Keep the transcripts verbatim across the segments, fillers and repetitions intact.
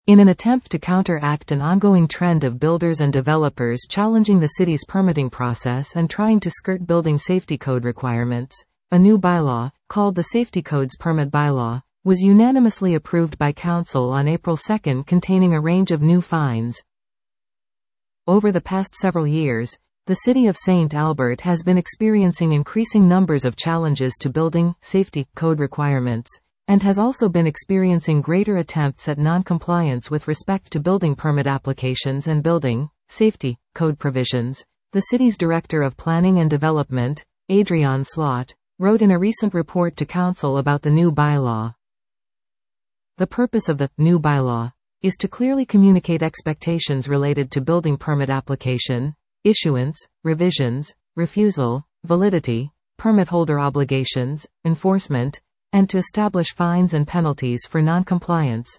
In an attempt to counteract an ongoing trend of builders and developers challenging the city's permitting process and trying to skirt building safety code requirements, a new bylaw, called the Safety Codes Permit Bylaw, was unanimously approved by Council on April second, containing a range of new fines. Over the past several years, the City of Saint Albert has been experiencing increasing numbers of challenges to building safety code requirements, and has also been experiencing greater attempts at non-compliance with respect to building permit applications and building safety code provisions. The city's Director of Planning and Development, Adrian Slot, wrote in a recent report to Council about the new bylaw. The purpose of the new bylaw is to clearly communicate expectations related to building permit application, issuance, revisions, refusal, validity, permit holder obligations, enforcement, and to establish fines and penalties for non-compliance.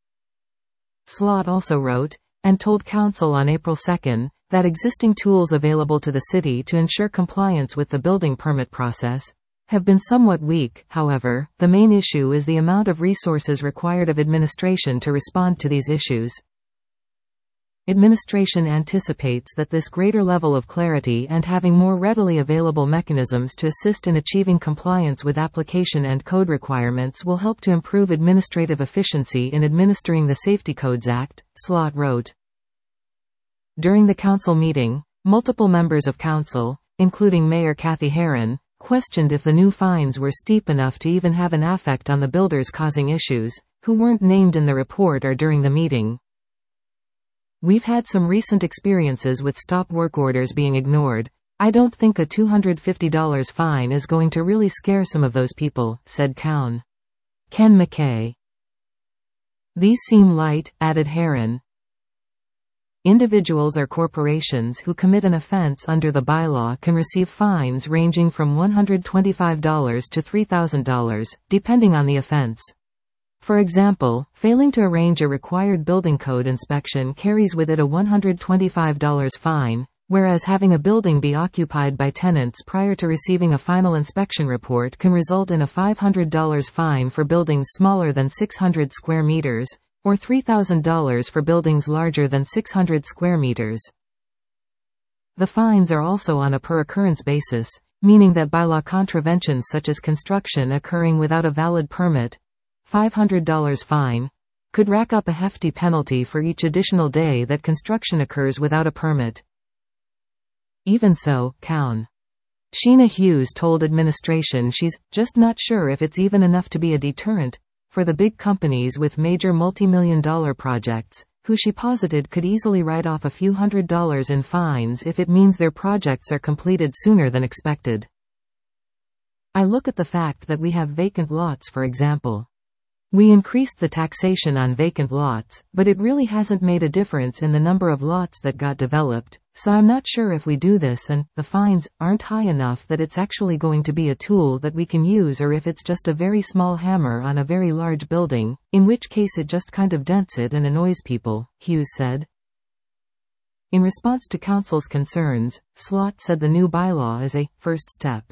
Slot also wrote, and told Council on April second, that existing tools available to the city to ensure compliance with the building permit process have been somewhat weak. However, the main issue is the amount of resources required of administration to respond to these issues. Administration anticipates that this greater level of clarity and having more readily available mechanisms to assist in achieving compliance with application and code requirements will help to improve administrative efficiency in administering the Safety Codes Act, Slot wrote. During the council meeting, multiple members of council, including Mayor Kathy Herron, questioned if the new fines were steep enough to even have an effect on the builders causing issues, who weren't named in the report or during the meeting. We've had some recent experiences with stop work orders being ignored. I don't think a two hundred fifty dollar fine is going to really scare some of those people, said Cowan. Ken McKay. These seem light, added Herron. Individuals or corporations who commit an offense under the bylaw can receive fines ranging from one hundred twenty-five dollars to three thousand dollars, depending on the offense. For example, failing to arrange a required building code inspection carries with it a one hundred twenty-five dollar fine, whereas having a building be occupied by tenants prior to receiving a final inspection report can result in a five hundred dollar fine for buildings smaller than six hundred square meters, or three thousand dollars for buildings larger than six hundred square meters. The fines are also on a per-occurrence basis, meaning that bylaw contraventions such as construction occurring without a valid permit, five hundred dollar fine, could rack up a hefty penalty for each additional day that construction occurs without a permit. Even so, Cowan. Sheena Hughes told administration she's just not sure if it's even enough to be a deterrent for the big companies with major multi-million dollar projects, who she posited could easily write off a few hundred dollars in fines if it means their projects are completed sooner than expected. I look at the fact that we have vacant lots, for example. We increased the taxation on vacant lots, but it really hasn't made a difference in the number of lots that got developed, so I'm not sure if we do this and the fines aren't high enough that it's actually going to be a tool that we can use, or if it's just a very small hammer on a very large building, in which case it just kind of dents it and annoys people, Hughes said. In response to council's concerns, Slot said the new bylaw is a first step.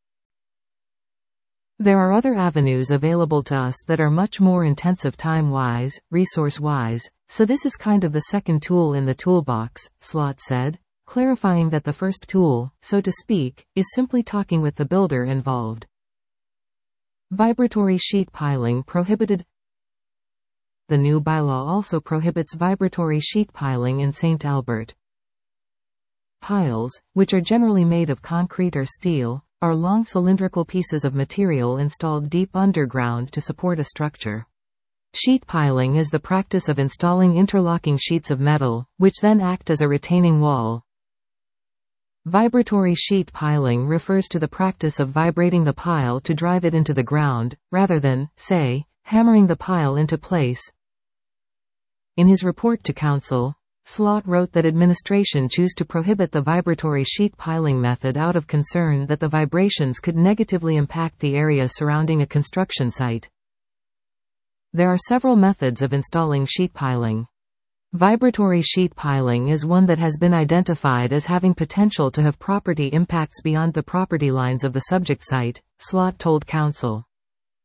There are other avenues available to us that are much more intensive time-wise, resource-wise, so this is kind of the second tool in the toolbox, Slot said, clarifying that the first tool, so to speak, is simply talking with the builder involved. Vibratory sheet piling prohibited. The new bylaw also prohibits vibratory sheet piling in Saint Albert. Piles, which are generally made of concrete or steel, are long cylindrical pieces of material installed deep underground to support a structure. Sheet piling is the practice of installing interlocking sheets of metal, which then act as a retaining wall. Vibratory sheet piling refers to the practice of vibrating the pile to drive it into the ground, rather than, say, hammering the pile into place. In his report to council, Slot wrote that administration chose to prohibit the vibratory sheet piling method out of concern that the vibrations could negatively impact the area surrounding a construction site. There are several methods of installing sheet piling. Vibratory sheet piling is one that has been identified as having potential to have property impacts beyond the property lines of the subject site, Slot told council.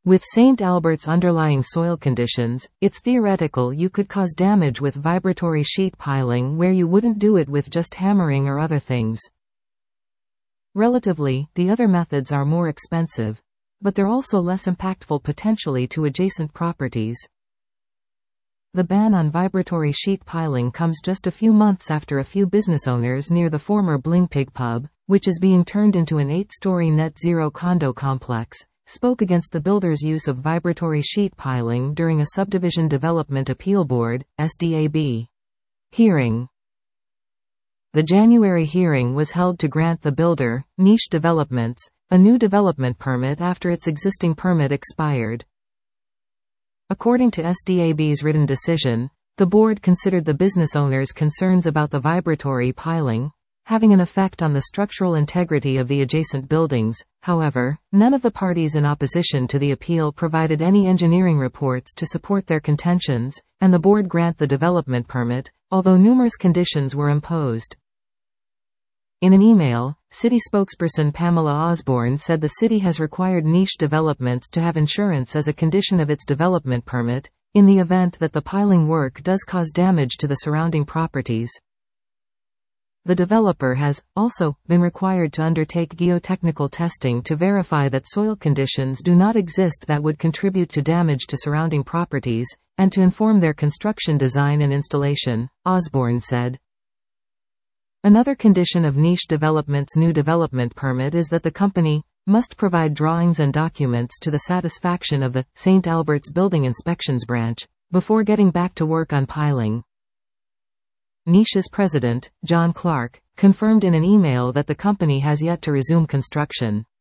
With Saint Albert's underlying soil conditions, it's theoretical you could cause damage with vibratory sheet piling where you wouldn't do it with just hammering or other things. Relatively, the other methods are more expensive, but they're also less impactful potentially to adjacent properties. The ban on vibratory sheet piling comes just a few months after a few business owners near the former Bling Pig pub, which is being turned into an eight-story net-zero condo complex, spoke against the builder's use of vibratory sheet piling during a Subdivision Development Appeal Board (S D A B) hearing. The January hearing was held to grant the builder, Niche Developments, a new development permit after its existing permit expired. According to S D A B's written decision, the board considered the business owner's concerns about the vibratory piling having an effect on the structural integrity of the adjacent buildings. However, none of the parties in opposition to the appeal provided any engineering reports to support their contentions, and the board granted the development permit, although numerous conditions were imposed. In an email, city spokesperson Pamela Osborne said the city has required Niche Developments to have insurance as a condition of its development permit, in the event that the piling work does cause damage to the surrounding properties. The developer has, also, been required to undertake geotechnical testing to verify that soil conditions do not exist that would contribute to damage to surrounding properties, and to inform their construction design and installation, Osborne said. Another condition of Niche Development's new development permit is that the company must provide drawings and documents to the satisfaction of the Saint Albert's Building Inspections Branch before getting back to work on piling. Niche's president, John Clark, confirmed in an email that the company has yet to resume construction.